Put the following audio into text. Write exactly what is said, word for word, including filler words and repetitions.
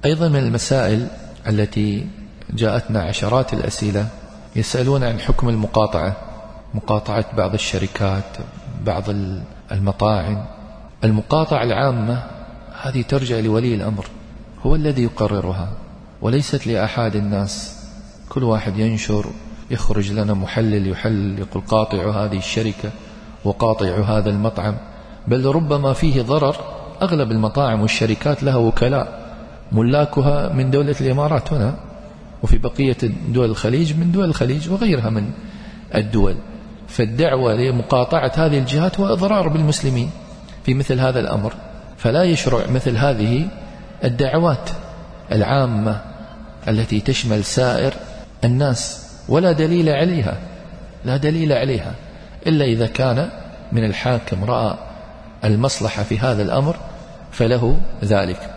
أيضا من المسائل التي جاءتنا عشرات الأسئلة يسألون عن حكم المقاطعة، مقاطعة بعض الشركات، بعض المطاعم. المقاطعة العامة هذه ترجع لولي الأمر، هو الذي يقررها وليست لأحد الناس. كل واحد ينشر، يخرج لنا محلل يحلل يقول قاطع هذه الشركة وقاطع هذا المطعم، بل ربما فيه ضرر. أغلب المطاعم والشركات لها وكلاء ملاكها من دولة الإمارات هنا، وفي بقية دول الخليج من دول الخليج وغيرها من الدول. فالدعوة لمقاطعة هذه الجهات هو إضرار بالمسلمين في مثل هذا الأمر، فلا يشرع مثل هذه الدعوات العامة التي تشمل سائر الناس، ولا دليل عليها، لا دليل عليها إلا إذا كان من الحاكم رأى المصلحة في هذا الأمر فله ذلك.